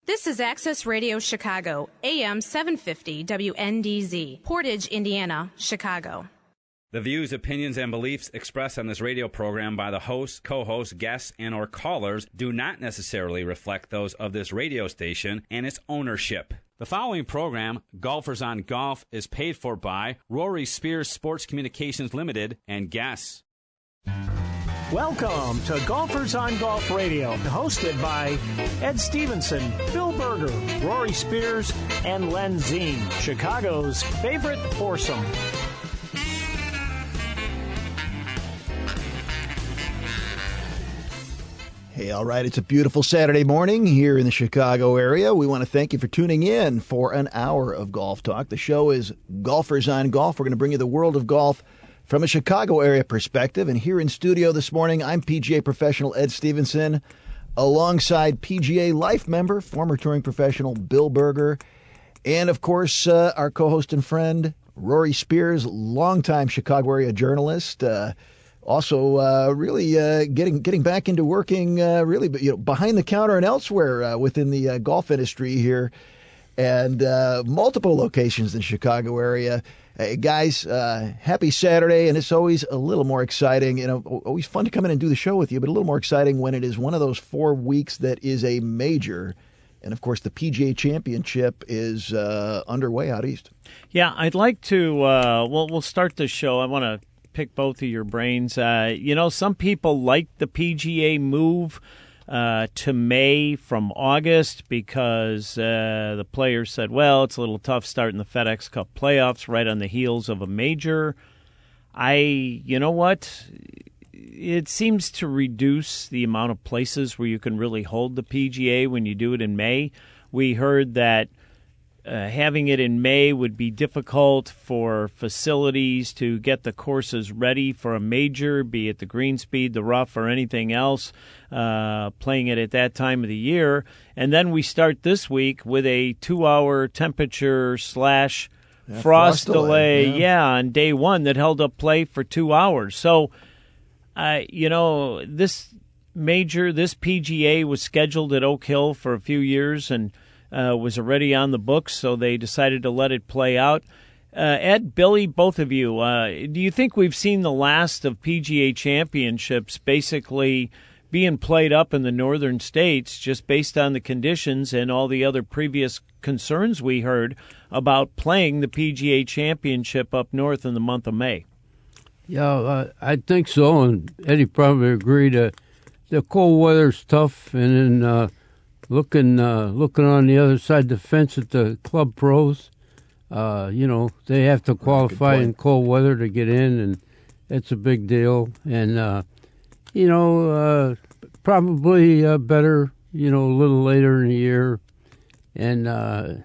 This is Access Radio Chicago, AM 750 WNDZ, Portage, Indiana, Chicago. The views, opinions, and beliefs expressed on this radio program by the hosts, co-hosts, guests, and/or callers do not necessarily reflect those of this radio station and its ownership. The following program, Golfers on Golf, is paid for by Rory Spears Sports Communications Limited and guests. Welcome to Golfers on Golf Radio, hosted by Ed Stevenson, Bill Berger, Rory Spears, and Len Zine, Chicago's favorite foursome. Hey, all right, it's a beautiful Saturday morning here in the Chicago area. We want to thank you for tuning in for an hour of golf talk. The show is Golfers on Golf. We're going to bring you the world of golf from a Chicago area perspective. And here in studio this morning, I'm PGA professional Ed Stevenson, alongside PGA Life member, former touring professional Bill Berger, and of course, our co-host and friend, Rory Spears, longtime Chicago area journalist, also really getting back into working really behind the counter and elsewhere within the golf industry here, and multiple locations in the Chicago area. Hey, guys, happy Saturday, and it's always a little more exciting. Always fun to come in and do the show with you, but a little more exciting when it is one of those 4 weeks that is a major. And, of course, the PGA Championship is underway out east. Yeah, I'd like to, we'll start the show. I want to pick both of your brains. Some people like the PGA move to May from August because the players said, well, it's a little tough starting the FedEx Cup playoffs right on the heels of a major. You know what? It seems to reduce the amount of places where you can really hold the PGA when you do it in May. We heard that having it in May would be difficult for facilities to get the courses ready for a major, be it the green speed, the rough, or anything else, playing it at that time of the year. And then we start this week with a 2-hour temperature / frost delay on day one that held up play for 2 hours. So, this major, this PGA was scheduled at Oak Hill for a few years and was already on the books, so they decided to let it play out. Ed, Billy, both of you, do you think we've seen the last of PGA championships basically being played up in the northern states just based on the conditions and all the other previous concerns we heard about playing the PGA championship up north in the month of May? Yeah, I think so, and Eddie probably agreed. The cold weather's tough, and then looking on the other side of the fence at the club pros, they have to qualify in cold weather to get in, and it's a big deal. And probably better, a little later in the year, and a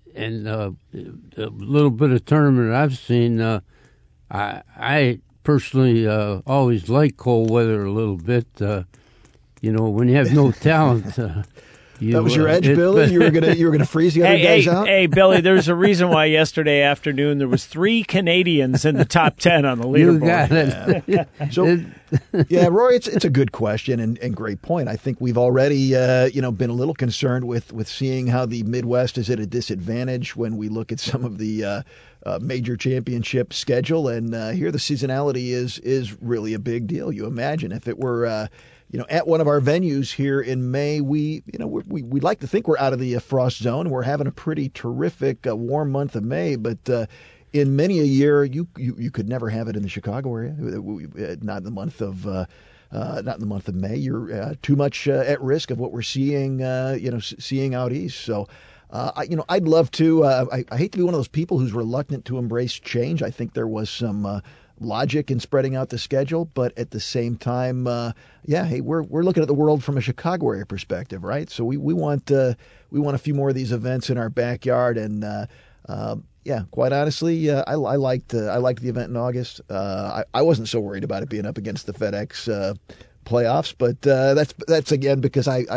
little bit of tournament I've seen. I personally always like cold weather a little bit. When you have no talent. That was your edge, Billy? You were gonna freeze the other guys out? Hey, Billy, there's a reason why yesterday afternoon there was 3 Canadians in the top 10 on the leaderboard. You got it. So, Rory, it's a good question and great point. I think we've already been a little concerned with seeing how the Midwest is at a disadvantage when we look at some of the major championship schedule, and here the seasonality is really a big deal. You imagine if it were at one of our venues here in May, we'd like to think we're out of the frost zone. We're having a pretty terrific warm month of May, but in many a year, you could never have it in the Chicago area. Not in the month of May. You're too much at risk of what we're seeing out east. So. I'd love to. I hate to be one of those people who's reluctant to embrace change. I think there was some logic in spreading out the schedule, but at the same time, we're looking at the world from a Chicago area perspective, right? So we want a few more of these events in our backyard, and quite honestly, I liked the event in August. I wasn't so worried about it being up against the FedEx playoffs, but that's again because I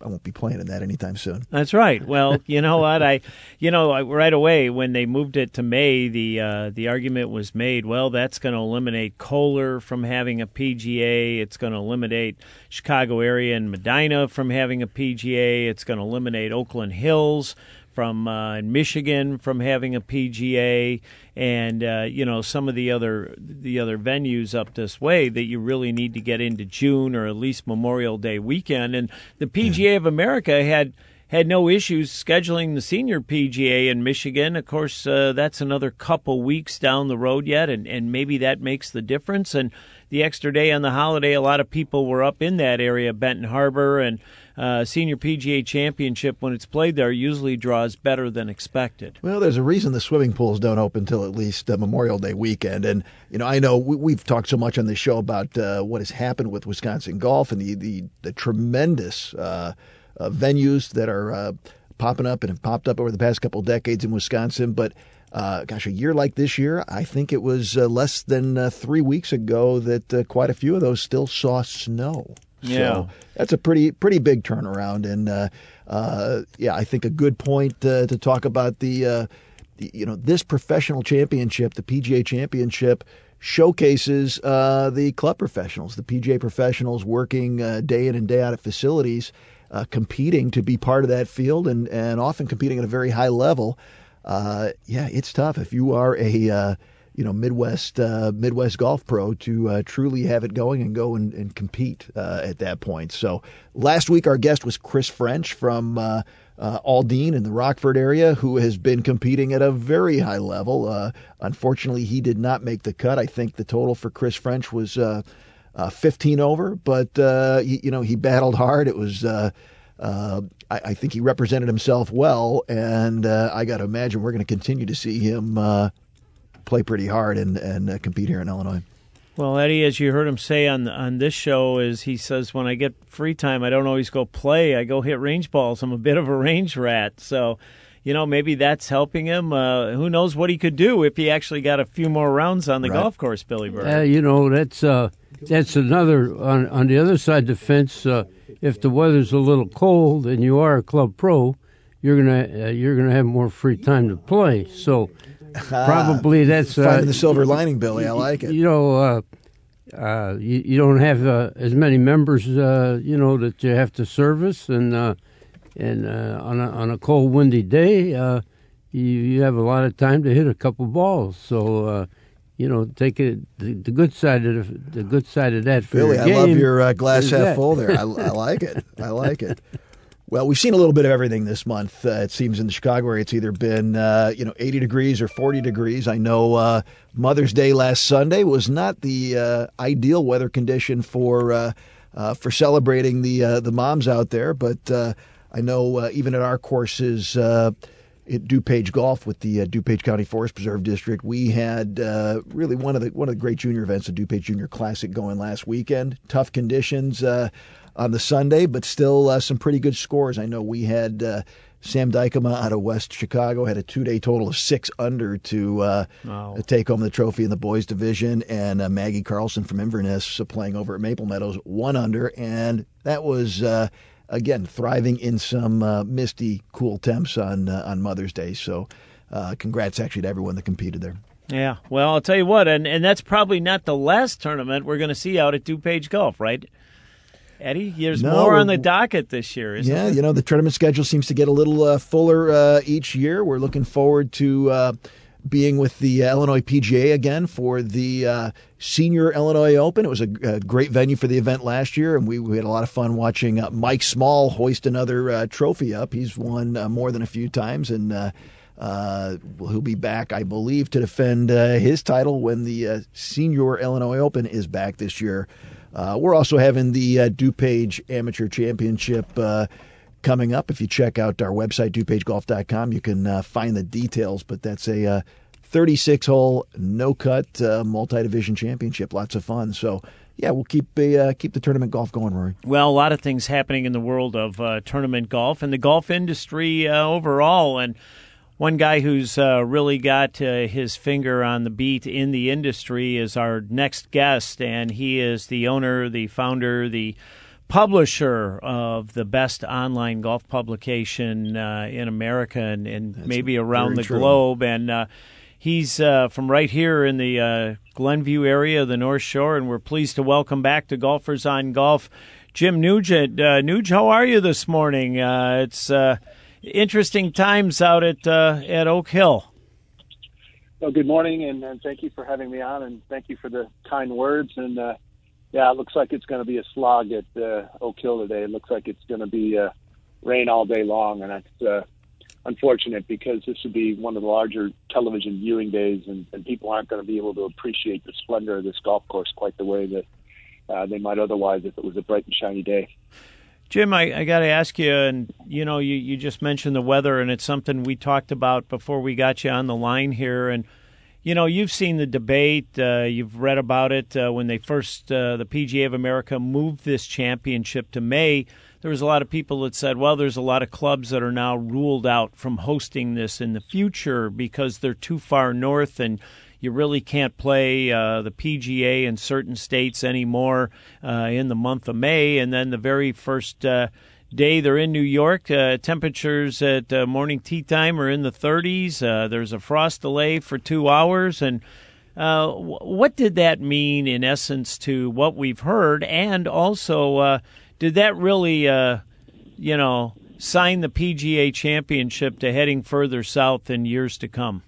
won't be playing in that anytime soon. That's right. Well, you know what? Right away when they moved it to May, the argument was made. Well, that's going to eliminate Kohler from having a PGA. It's going to eliminate Chicago area and Medina from having a PGA. It's going to eliminate Oakland Hills from Michigan from having a PGA, and some of the other venues up this way that you really need to get into June or at least Memorial Day weekend. And the PGA of America had no issues scheduling the senior PGA in Michigan. Of course, that's another couple weeks down the road yet, and maybe that makes the difference. And the extra day on the holiday, a lot of people were up in that area, Benton Harbor, and Senior PGA Championship, when it's played there, usually draws better than expected. Well, there's a reason the swimming pools don't open until at least Memorial Day weekend. And, I know we've talked so much on this show about what has happened with Wisconsin golf and the tremendous venues that are popping up and have popped up over the past couple of decades in Wisconsin. But, a year like this year, I think it was less than 3 weeks ago that quite a few of those still saw snow. Yeah. So that's a pretty big turnaround. And, I think a good point to talk about this professional championship, the PGA Championship, showcases the club professionals, the PGA professionals working day in and day out at facilities, competing to be part of that field and often competing at a very high level. It's tough if you are a Midwest golf pro to truly have it going and go and compete at that point. So last week our guest was Chris French from Aldine in the Rockford area, who has been competing at a very high level. Unfortunately, he did not make the cut. I think the total for Chris French was 15 over, but he battled hard. It was I think he represented himself well, and I got to imagine we're going to continue to see him play pretty hard and compete here in Illinois. Well, Eddie, as you heard him say on this show, is he says, when I get free time, I don't always go play. I go hit range balls. I'm a bit of a range rat. So, maybe that's helping him. Who knows what he could do if he actually got a few more rounds on the golf course, Billy Bird. That's another, on the other side of the fence, if the weather's a little cold and you are a club pro, you're gonna have more free time to play. So probably that's finding the silver lining, Billy. I like it. You don't have as many members, that you have to service, and on a cold, windy day, you have a lot of time to hit a couple balls. So. Take it the good side of that for Billy, your game. I love your glass half full there. I like it. I like it. Well, we've seen a little bit of everything this month. It seems in the Chicago area, it's either been 80 degrees or 40 degrees. I know Mother's Day last Sunday was not the ideal weather condition for celebrating the moms out there, but I know even at our courses. At DuPage Golf with the DuPage County Forest Preserve District, we had really one of the great junior events, the DuPage Junior Classic, going last weekend. Tough conditions on the Sunday, but still some pretty good scores. I know we had Sam Dykema out of West Chicago had a 2-day total of 6 under to take home the trophy in the boys division, and Maggie Carlson from Inverness playing over at Maple Meadows 1 under, and that was. Again, thriving in some misty, cool temps on Mother's Day. So congrats actually to everyone that competed there. Yeah, well, I'll tell you what, and that's probably not the last tournament we're going to see out at DuPage Golf, right? Eddie, there's more on the docket this year, isn't there? Yeah, the tournament schedule seems to get a little fuller each year. We're looking forward to being with the Illinois PGA again for the Senior Illinois Open. It was a great venue for the event last year, and we had a lot of fun watching Mike Small hoist another trophy up. He's won more than a few times, and he'll be back, I believe, to defend his title when the Senior Illinois Open is back this year. We're also having the DuPage Amateur Championship coming up. If you check out our website, DuPageGolf.com, you can find the details, but that's a 36-hole, no-cut, multi-division championship. Lots of fun. So, yeah, we'll keep the tournament golf going, Rory. Well, a lot of things happening in the world of tournament golf and the golf industry overall. And one guy who's really got his finger on the beat in the industry is our next guest, and he is the owner, the founder, the publisher of the best online golf publication in America and maybe around the globe. And he's from right here in the Glenview area of the North Shore, and we're pleased to welcome back to Golfers on Golf Jim Nugent. Nuge, how are you this morning? It's interesting times out at Oak Hill. Well, good morning, and thank you for having me on, and thank you for the kind words. And yeah, it looks like it's going to be a slog at Oak Hill today. It looks like it's going to be rain all day long, and that's unfortunate because this would be one of the larger television viewing days, and people aren't going to be able to appreciate the splendor of this golf course quite the way that they might otherwise if it was a bright and shiny day. Jim, I got to ask you, and you just mentioned the weather, and it's something we talked about before we got you on the line here. And you've seen the debate, you've read about it when they first the PGA of America moved this championship to May. There was a lot of people that said, well, there's a lot of clubs that are now ruled out from hosting this in the future because they're too far north and you really can't play the PGA in certain states anymore in the month of May. And then the very first day they're in New York, temperatures at morning tee time are in the 30s. There's a frost delay for 2 hours. And what did that mean, in essence, to what we've heard? And also, did that really, sign the PGA Championship to heading further south in years to come?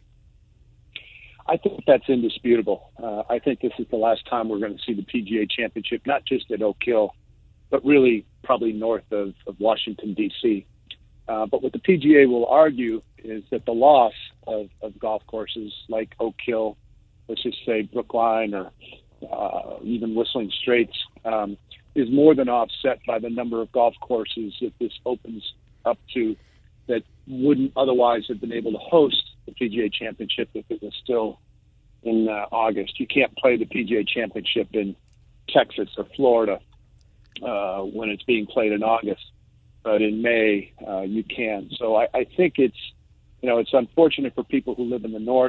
I think that's indisputable. I think this is the last time we're going to see the PGA Championship, not just at Oak Hill, but really probably north of Washington, D.C. But what the PGA will argue is that the loss of golf courses like Oak Hill, let's just say Brookline or even Whistling Straits, is more than offset by the number of golf courses that this opens up to that wouldn't otherwise have been able to host the PGA Championship if it was still in August. You can't play the PGA Championship in Texas or Florida when it's being played in August, but in May you can. So I think it's unfortunate for people who live in the north,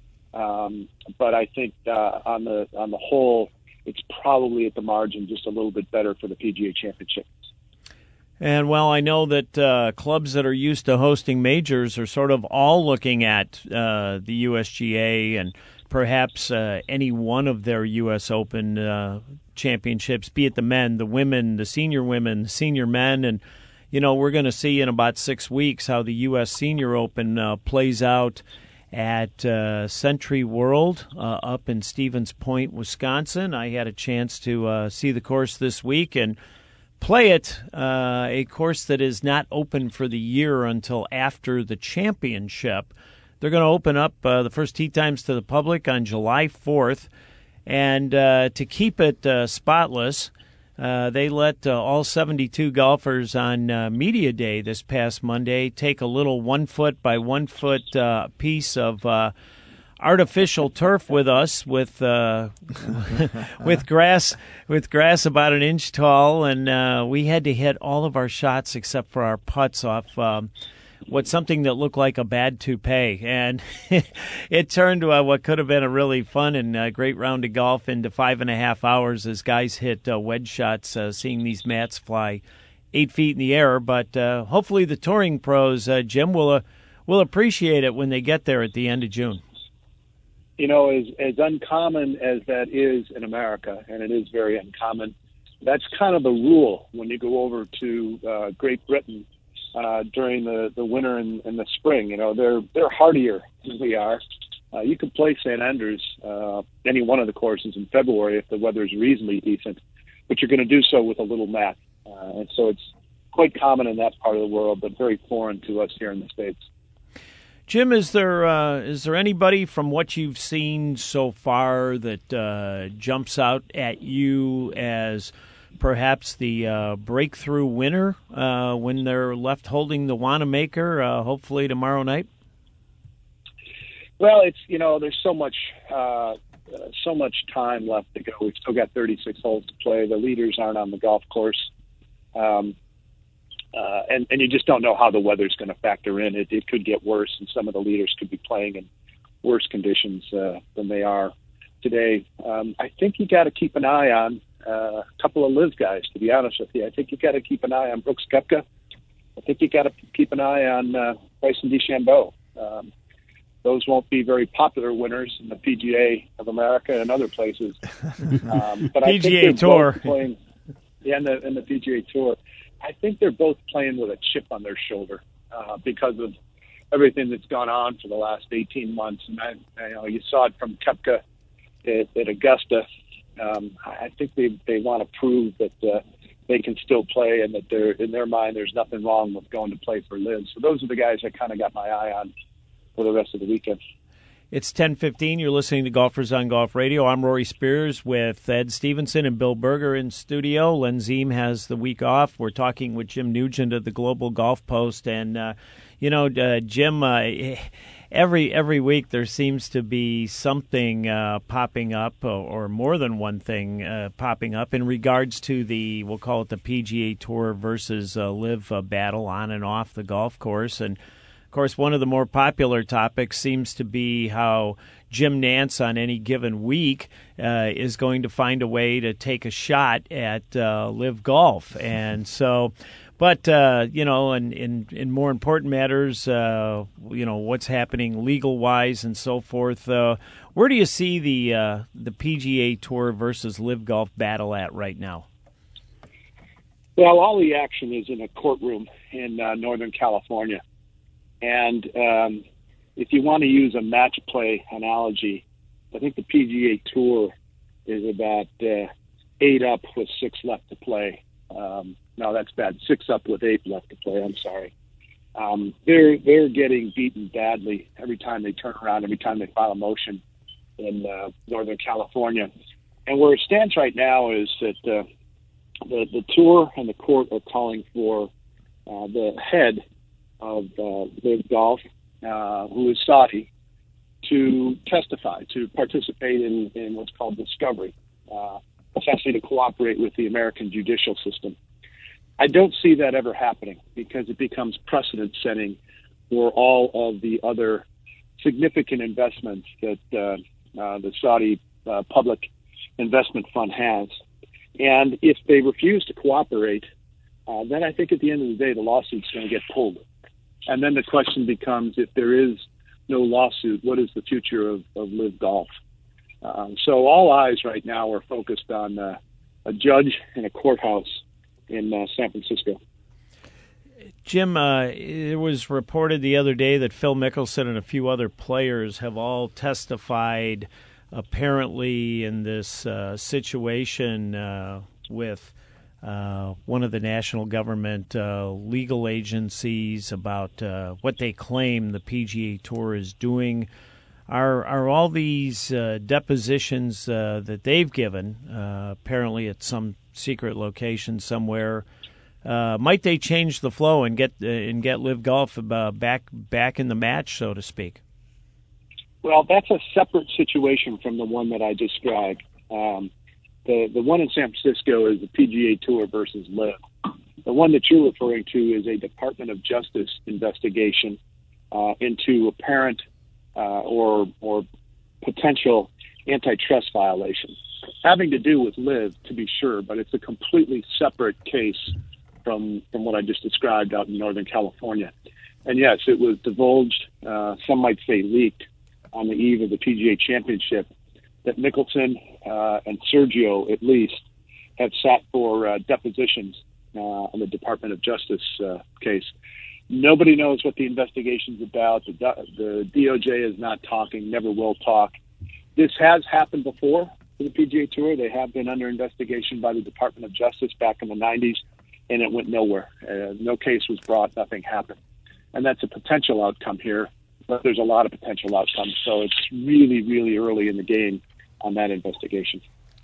but I think on the whole, it's probably at the margin just a little bit better for the PGA Championship. And, well, I know that clubs that are used to hosting majors are sort of all looking at the USGA and perhaps any one of their U.S. Open championships, be it the men, the women, the senior men. And, we're going to see in about 6 weeks how the U.S. Senior Open plays out at Century World up in Stevens Point, Wisconsin. I had a chance to see the course this week and play it, a course that is not open for the year until after the championship. They're going to open up the first tee times to the public on July 4th. And to keep it spotless, they let all 72 golfers on Media Day this past Monday take a little 1 foot by 1 foot piece of artificial turf with us, with grass about an inch tall, and we had to hit all of our shots except for our putts off what's something that looked like a bad toupee, and it turned what could have been a really fun and great round of golf into 5.5 hours as guys hit wedge shots, seeing these mats fly 8 feet in the air. But hopefully the touring pros, Jim, will appreciate it when they get there at the end of June. As uncommon as that is in America, and it is very uncommon, that's kind of the rule when you go over to Great Britain during the winter and the spring. They're hardier than we are. You could play St. Andrews, any one of the courses in February if the weather is reasonably decent, but you're going to do so with a little mat. And so it's quite common in that part of the world, but very foreign to us here in the States. Jim, is there anybody from what you've seen so far that jumps out at you as perhaps the breakthrough winner when they're left holding the Wanamaker, hopefully tomorrow night? Well, there's so much time left to go. We've still got 36 holes to play. The leaders aren't on the golf course. And you just don't know how the weather's going to factor in. It could get worse, and some of the leaders could be playing in worse conditions than they are today. I think you got to keep an eye on a couple of LIV guys, to be honest with you. I think you got to keep an eye on Brooks Koepka. I think you got to keep an eye on Bryson DeChambeau. Those won't be very popular winners in the PGA of America and other places. But I PGA think Tour. Playing, yeah, and the PGA Tour. I think they're both playing with a chip on their shoulder because of everything that's gone on for the last 18 months. And you saw it from Koepka at Augusta. I think they want to prove that they can still play, and that in their mind there's nothing wrong with going to play for LIV. So those are the guys I kind of got my eye on for the rest of the weekend. It's 10:15. You're listening to Golfers on Golf Radio. I'm Rory Spears with Ed Stevenson and Bill Berger in studio. Len Ziem has the week off. We're talking with Jim Nugent of the Global Golf Post. And, Jim, every week there seems to be something popping up, or more than one thing popping up in regards to we'll call it the PGA Tour versus LIV battle on and off the golf course. And of course, one of the more popular topics seems to be how Jim Nantz on any given week is going to find a way to take a shot at LIV Golf. And so, but, in more important matters, what's happening legal-wise and so forth, where do you see the PGA Tour versus LIV Golf battle at right now? Well, all the action is in a courtroom in Northern California. And if you want to use a match play analogy, I think the PGA Tour is about 8 up with 6 left to play. No, that's bad. 6 up with 8 left to play. I'm sorry. They're getting beaten badly every time they turn around, every time they file a motion in Northern California. And where it stands right now is that the Tour and the court are calling for the head of LIV Golf, who is Saudi, to testify, to participate in what's called discovery, essentially to cooperate with the American judicial system. I don't see that ever happening because it becomes precedent-setting for all of the other significant investments that the Saudi Public Investment Fund has. And if they refuse to cooperate, then I think at the end of the day, the lawsuit's going to get pulled. And then the question becomes, if there is no lawsuit, what is the future of LIV Golf? So all eyes right now are focused on a judge in a courthouse in San Francisco. Jim, it was reported the other day that Phil Mickelson and a few other players have all testified apparently in this situation with one of the national government legal agencies about what they claim the PGA Tour is doing. Are all these depositions that they've given, apparently at some secret location somewhere, might they change the flow and get LIV Golf back in the match, so to speak? Well, that's a separate situation from the one that I described. The one in San Francisco is the PGA Tour versus LIV. The one that you're referring to is a Department of Justice investigation into apparent or potential antitrust violations, having to do with LIV, to be sure, but it's a completely separate case from what I just described out in Northern California. And yes, it was divulged, some might say leaked, on the eve of the PGA Championship, that Mickelson and Sergio, at least, have sat for depositions on the Department of Justice case. Nobody knows what the investigation's about. The DOJ is not talking, never will talk. This has happened before for the PGA Tour. They have been under investigation by the Department of Justice back in the 90s, and it went nowhere. No case was brought, nothing happened. And that's a potential outcome here, but there's a lot of potential outcomes. So it's really, really early in the game on that investigation.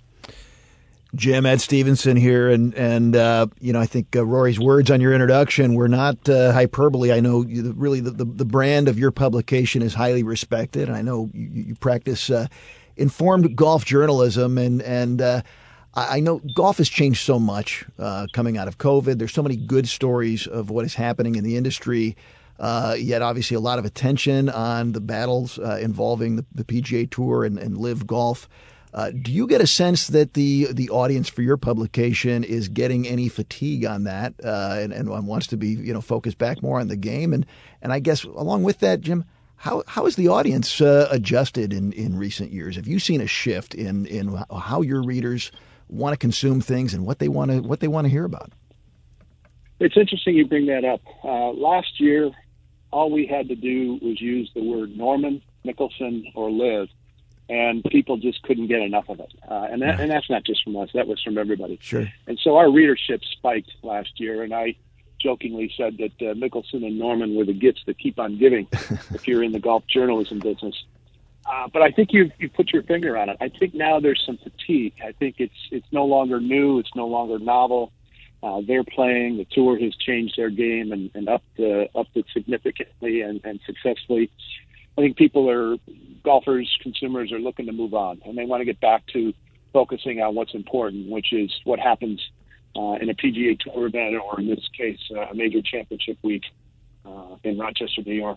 Jim, Ed Stevenson here, and I think Rory's words on your introduction were not hyperbole. I know really the brand of your publication is highly respected, and I know you practice informed golf journalism, and I know golf has changed so much coming out of COVID. There's so many good stories of what is happening in the industry, yet obviously a lot of attention on the battles involving the PGA Tour and LIV Golf. Do you get a sense that the audience for your publication is getting any fatigue on that and wants to be focused back more on the game? And I guess along with that, Jim, how has the audience adjusted in recent years? Have you seen a shift in how your readers want to consume things and what they want to hear about? It's interesting you bring that up. Last year, all we had to do was use the word Norman, Mickelson, or Liv, and people just couldn't get enough of it. And that's not just from us. That was from everybody. Sure. And so our readership spiked last year, and I jokingly said that Mickelson and Norman were the gifts that keep on giving if you're in the golf journalism business. But I think you put your finger on it. I think now there's some fatigue. I think it's no longer new. It's no longer novel. They're playing. The tour has changed their game and upped it significantly and successfully. I think golfers, consumers are looking to move on, and they want to get back to focusing on what's important, which is what happens in a PGA Tour event, or in this case, a major championship week in Rochester, New York.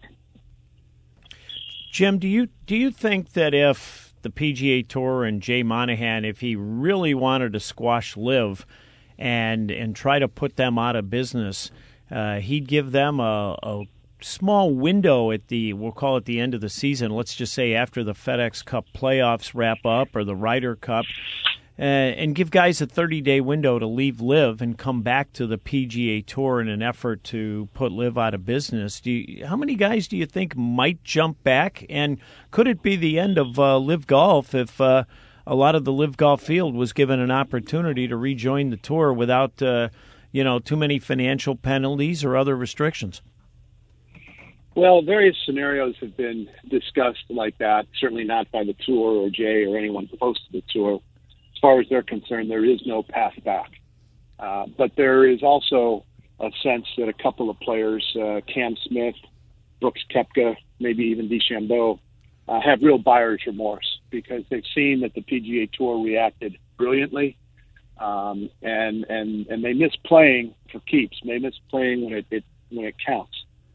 Jim, do you think that if the PGA Tour and Jay Monahan, if he really wanted to squash Liv and try to put them out of business, he'd give them a small window at we'll call it the end of the season, let's just say after the FedEx Cup playoffs wrap up or the Ryder Cup, and give guys a 30-day window to leave Liv and come back to the PGA Tour in an effort to put Liv out of business. How many guys do you think might jump back? And could it be the end of Liv Golf if a lot of the Liv Golf field was given an opportunity to rejoin the tour without too many financial penalties or other restrictions? Well, various scenarios have been discussed like that, certainly not by the tour or Jay or anyone close to the tour. As far as they're concerned, there is no path back. But there is also a sense that a couple of players, Cam Smith, Brooks Koepka, maybe even DeChambeau, have real buyer's remorse because they've seen that the PGA Tour reacted brilliantly, and they miss playing for keeps. They miss playing when it counts.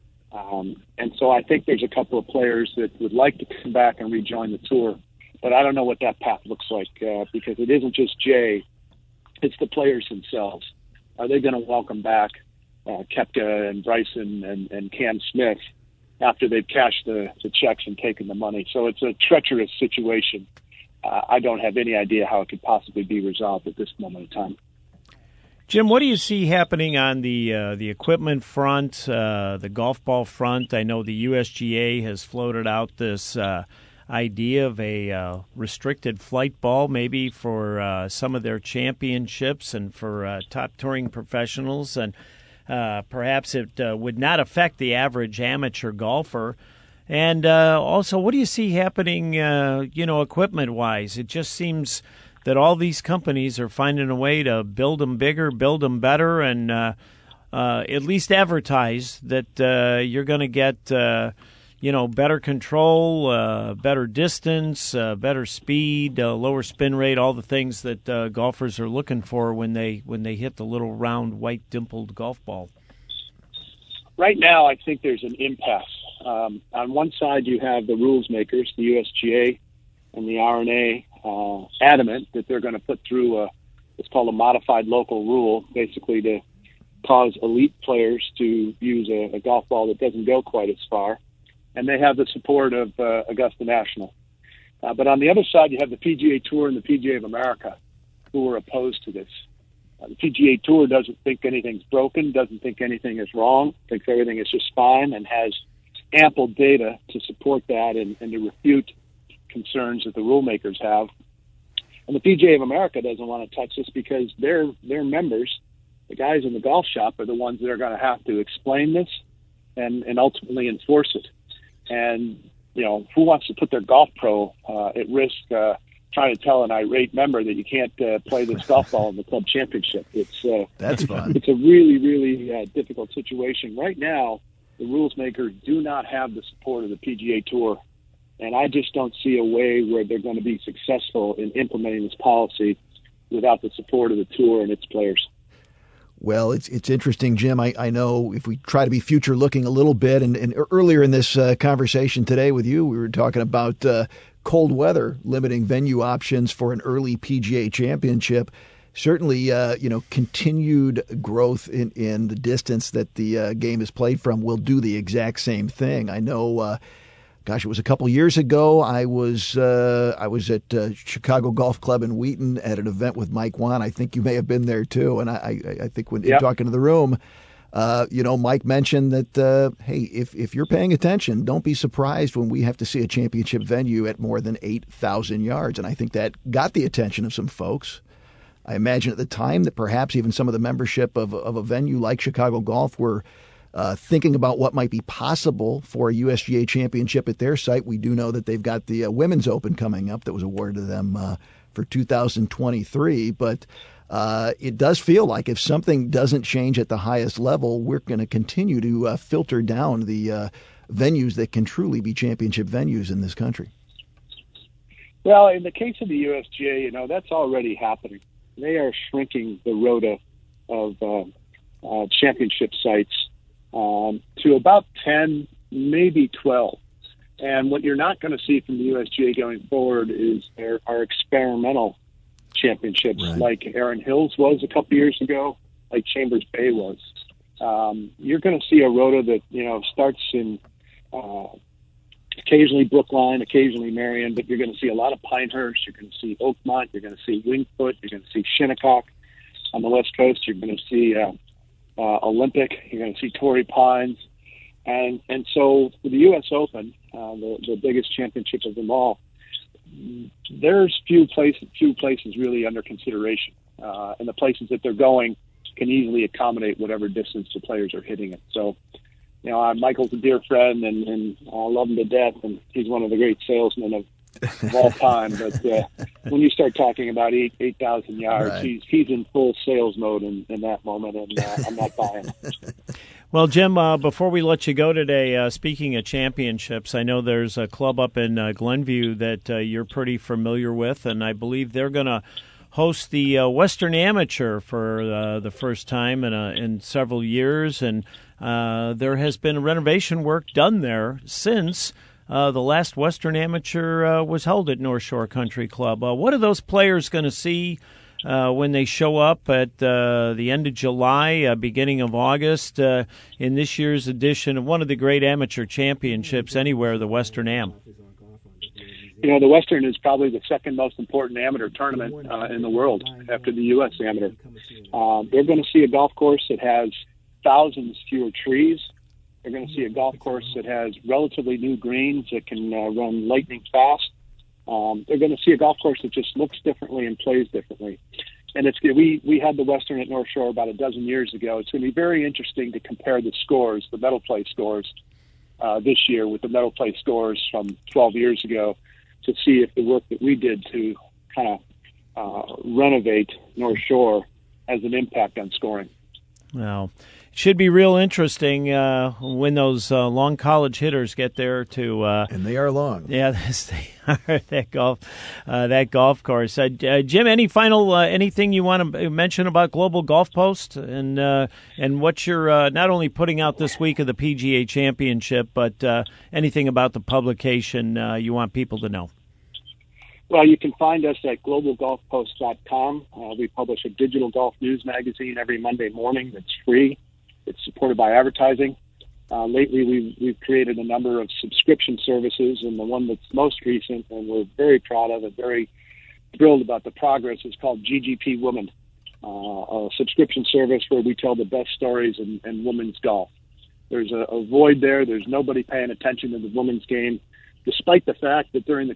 And so I think there's a couple of players that would like to come back and rejoin the tour, but I don't know what that path looks like because it isn't just Jay, it's the players themselves. Are they going to welcome back Koepka and Bryson and Cam Smith after they've cashed the checks and taken the money? So it's a treacherous situation. I don't have any idea how it could possibly be resolved at this moment in time. Jim, what do you see happening on the equipment front, the golf ball front? I know the USGA has floated out this idea of a restricted flight ball, maybe for some of their championships and for top touring professionals, and perhaps it would not affect the average amateur golfer. And also, what do you see happening, equipment-wise? It just seems that all these companies are finding a way to build them bigger, build them better, and at least advertise that you're going to get, better control, better distance, better speed, lower spin rate, all the things that golfers are looking for when they hit the little round, white dimpled golf ball. Right now, I think there's an impasse. On one side, you have the rules makers, the USGA and the R&A, adamant that they're going to put through what's called a modified local rule, basically to cause elite players to use a golf ball that doesn't go quite as far. And they have the support of Augusta National. But on the other side, you have the PGA Tour and the PGA of America who are opposed to this. The PGA Tour doesn't think anything's broken, doesn't think anything is wrong, thinks everything is just fine, and has ample data to support that and to refute concerns that the rule makers have. And the PGA of America doesn't want to touch this because their members, the guys in the golf shop, are the ones that are going to have to explain this and ultimately enforce it. And, who wants to put their golf pro at risk trying to tell an irate member that you can't play this golf ball in the club championship? That's fun. It's a really, really difficult situation. Right now, the rules makers do not have the support of the PGA Tour. And I just don't see a way where they're going to be successful in implementing this policy without the support of the tour and its players. Well, it's interesting, Jim. I know if we try to be future looking a little bit, and earlier in this conversation today with you, we were talking about cold weather limiting venue options for an early PGA Championship. Certainly, continued growth in the distance that the game is played from will do the exact same thing. I know, it was a couple years ago. I was at Chicago Golf Club in Wheaton at an event with Mike Wan. I think you may have been there too. And I think when talking to the room, Mike mentioned that, hey, if you're paying attention, don't be surprised when we have to see a championship venue at more than 8,000 yards. And I think that got the attention of some folks. I imagine at the time that perhaps even some of the membership of a venue like Chicago Golf were thinking about what might be possible for a USGA championship at their site. We do know that they've got the Women's Open coming up that was awarded to them for 2023. But it does feel like if something doesn't change at the highest level, we're going to continue to filter down the venues that can truly be championship venues in this country. Well, in the case of the USGA, that's already happening. They are shrinking the rota of championship sites to about 10, maybe 12. And what you're not going to see from the USGA going forward is there are experimental championships, right, like Erin Hills was a couple years ago, like Chambers Bay was. You're going to see a rota that, starts in occasionally Brookline, occasionally Marion, but you're going to see a lot of Pinehurst. You're going to see Oakmont. You're going to see Wingfoot. You're going to see Shinnecock. On the West Coast, you're going to see Olympic. You're going to see Torrey Pines. And so for the U.S. Open, the biggest championship of them all, there's few places really under consideration. And the places that they're going can easily accommodate whatever distance the players are hitting it. So, Michael's a dear friend, and I love him to death, and he's one of the great salesmen of all time. But when you start talking about 8,000 yards, right, he's in full sales mode in that moment, and I'm not buying it. Well, Jim, before we let you go today, speaking of championships, I know there's a club up in Glenview that you're pretty familiar with, and I believe they're going to host the Western Amateur for the first time in several years, and there has been renovation work done there since the last Western Amateur was held at North Shore Country Club. What are those players going to see when they show up at the end of July, beginning of August, in this year's edition of one of the great amateur championships anywhere, the Western Am? The Western is probably the second most important amateur tournament in the world after the U.S. Amateur. They're going to see a golf course that has thousands fewer trees. They're going to see a golf course that has relatively new greens that can run lightning fast. They're going to see a golf course that just looks differently and plays differently. And we had the Western at North Shore about a dozen years ago. It's going to be very interesting to compare the scores, the medal play scores, this year with the medal play scores from 12 years ago, to see if the work that we did to kind of renovate North Shore has an impact on scoring. Well, it should be real interesting when those long college hitters get there to. And they are long. Yeah, they are that golf course. Jim, any final anything you want to mention about Global Golf Post and what you're not only putting out this week of the PGA Championship, but anything about the publication you want people to know? Well, you can find us at globalgolfpost.com. We publish a digital golf news magazine every Monday morning that's free. It's supported by advertising. Lately, we've created a number of subscription services, and the one that's most recent, and we're very proud of it, very thrilled about the progress, is called GGP Women, a subscription service where we tell the best stories in women's golf. There's a void there. There's nobody paying attention to the women's game, despite the fact that during the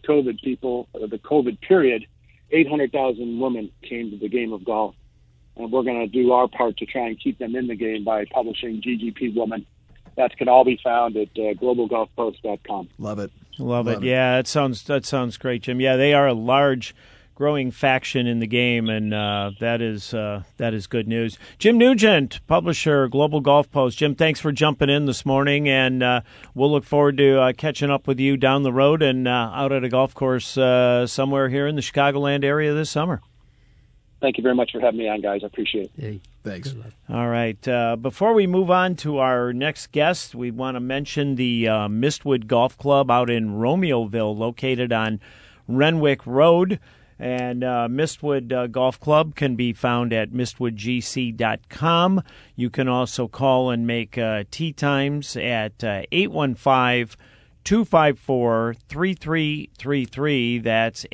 COVID period, 800,000 women came to the game of golf. And we're going to do our part to try and keep them in the game by publishing GGP Women. That can all be found at globalgolfpost.com. Love it. Love it. Yeah, that sounds great, Jim. Yeah, they are a large, growing faction in the game, and that is good news. Jim Nugent, publisher, Global Golf Post. Jim, thanks for jumping in this morning, and we'll look forward to catching up with you down the road and out at a golf course somewhere here in the Chicagoland area this summer. Thank you very much for having me on, guys. I appreciate it. Hey, Thanks. All right. Before we move on to our next guest, we want to mention the Mistwood Golf Club out in Romeoville, located on Renwick Road. And Mistwood Golf Club can be found at mistwoodgc.com. You can also call and make tee times at 815-254-3333. That's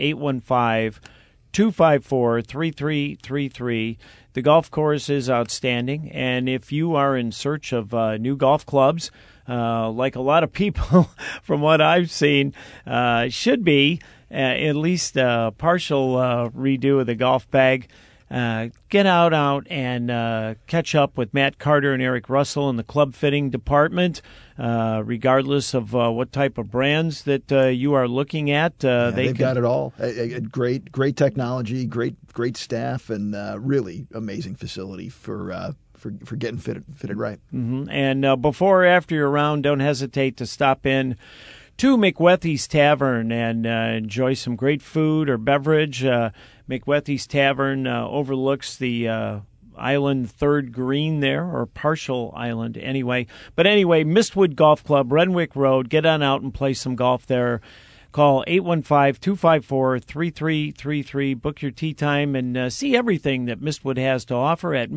815-254-3333. The golf course is outstanding, and if you are in search of new golf clubs, like a lot of people from what I've seen, should be, at least a partial redo of the golf bag, get out and catch up with Matt Carter and Eric Russell in the club fitting department. Regardless of what type of brands that you are looking at, they've got it all. Great technology, great staff, and really amazing facility for getting fitted right. Mm-hmm. And before or after you're around, don't hesitate to stop in to McWethy's Tavern and enjoy some great food or beverage. McWethy's Tavern overlooks the island third green there, or partial island anyway. But anyway, Mistwood Golf Club, Renwick Road. Get on out and play some golf there. Call 815-254-3333. Book your tee time and see everything that Mistwood has to offer at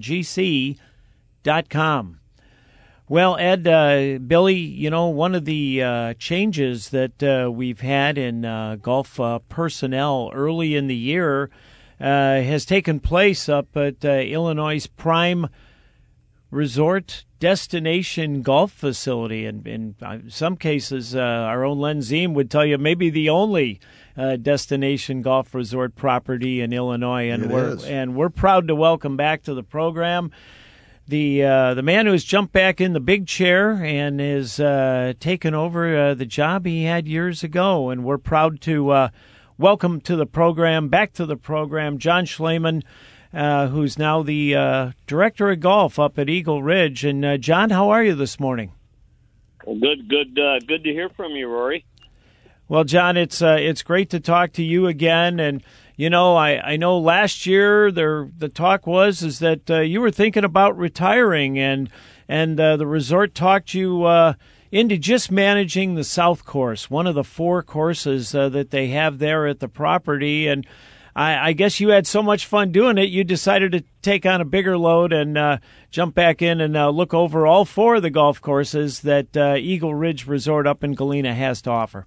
mistwoodgc.com. Well, Ed, Billy, one of the changes that we've had in golf personnel early in the year has taken place up at Illinois' prime resort destination golf facility. And in some cases, our own Len Ziem would tell you maybe the only destination golf resort property in Illinois. And we're proud to welcome back to the program the man who has jumped back in the big chair and has taken over the job he had years ago. And we're proud to welcome to the program, back to the program, John Schleman, who's now the director of golf up at Eagle Ridge. And John, how are you this morning? Well, good to hear from you, Rory. Well, John, it's great to talk to you again. And I know last year the talk was that you were thinking about retiring, and the resort talked you into just managing the South Course, one of the 4 courses that they have there at the property. And I guess you had so much fun doing it, you decided to take on a bigger load and jump back in and look over all 4 of the golf courses that Eagle Ridge Resort up in Galena has to offer.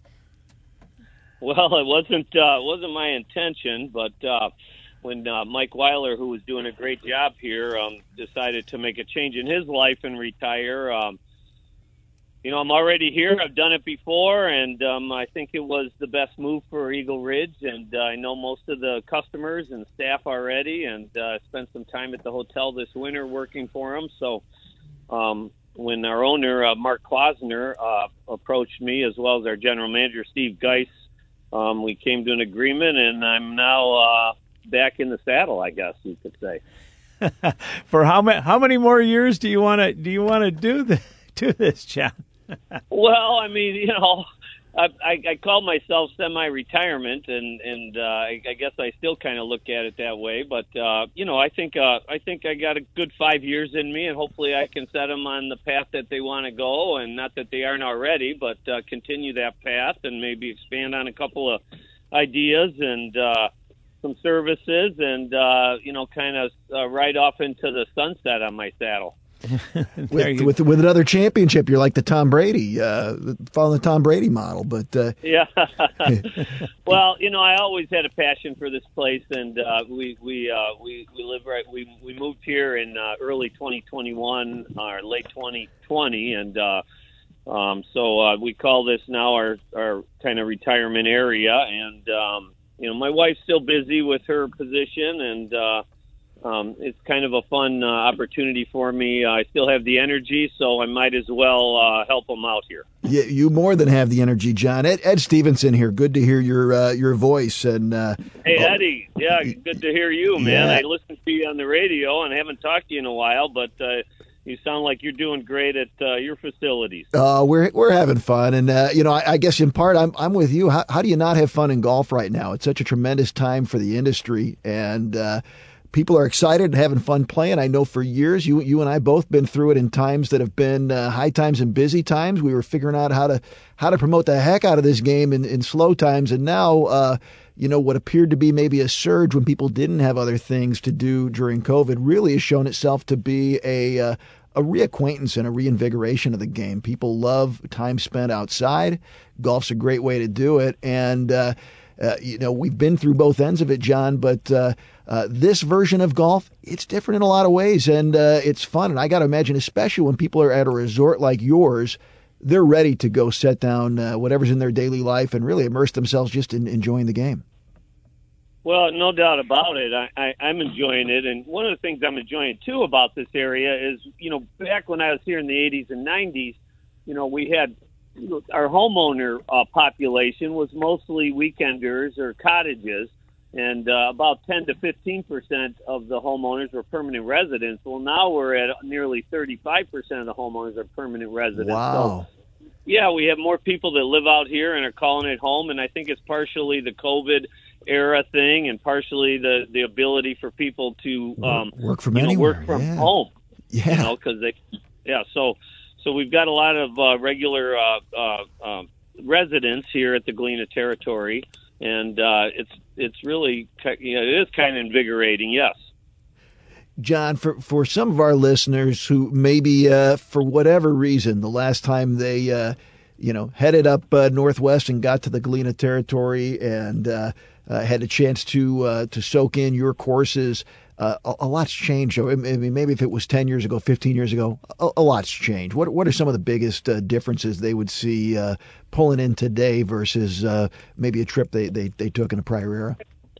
Well, it wasn't my intention, but when Mike Weiler, who was doing a great job here, decided to make a change in his life and retire, I'm already here. I've done it before, and I think it was the best move for Eagle Ridge. And I know most of the customers and staff already, and spent some time at the hotel this winter working for them. So when our owner, Mark Klausner, approached me, as well as our general manager, Steve Geis, we came to an agreement, and I'm now back in the saddle, I guess you could say. For how many more years do you want to do this, John? Well, I mean, I call myself semi-retirement, and I guess I still kind of look at it that way. But I think I got a good 5 years in me, and hopefully I can set them on the path that they want to go, and not that they aren't already, but continue that path and maybe expand on a couple of ideas and some services, and kind of ride off into the sunset on my saddle. with another championship, you're like the Tom Brady, following the Tom Brady model. But yeah, well, I always had a passion for this place, and we live right. We moved here in early 2021 or late 2020, and so we call this now our kind of retirement area. And my wife's still busy with her position, and it's kind of a fun opportunity for me. I still have the energy, so I might as well help them out here. Yeah, you more than have the energy, John. Ed Stevenson here. Good to hear your voice. And hey, Eddie. Yeah, good to hear you, man. Yeah. I listened to you on the radio and haven't talked to you in a while, but You sound like you're doing great at your facilities. We're having fun, and I guess in part I'm with you. How do you not have fun in golf right now? It's such a tremendous time for the industry, and people are excited and having fun playing. I know for years you and I both been through it in times that have been high times and busy times. We were figuring out how to promote the heck out of this game in slow times, and now what appeared to be maybe a surge when people didn't have other things to do during COVID really has shown itself to be a reacquaintance and a reinvigoration of the game. People love time spent outside. Golf's a great way to do it, and we've been through both ends of it, John, but this version of golf, it's different in a lot of ways, and it's fun. And I got to imagine, especially when people are at a resort like yours, they're ready to go set down whatever's in their daily life and really immerse themselves just in enjoying the game. Well, no doubt about it. I'm enjoying it. And one of the things I'm enjoying, too, about this area is, back when I was here in the 80s and 90s, we had our homeowner population was mostly weekenders or cottages, and about 10 to 15% of the homeowners were permanent residents. Well, now we're at nearly 35% of the homeowners are permanent residents. Wow. So, yeah, we have more people that live out here and are calling it home, and I think it's partially the COVID era thing and partially the ability for people to work from anywhere. Work from home. Yeah. So we've got a lot of regular residents here at the Galena Territory, and it's really it is kind of invigorating. Yes. John, for some of our listeners who maybe for whatever reason the last time they headed up northwest and got to the Galena Territory and had a chance to soak in your courses, a lot's changed. I mean, maybe if it was 10 years ago, 15 years ago, a lot's changed. What are some of the biggest differences they would see pulling in today versus maybe a trip they took in a prior era?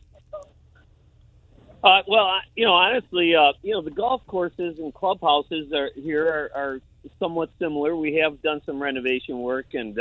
Honestly, the golf courses and clubhouses are somewhat similar. We have done some renovation work and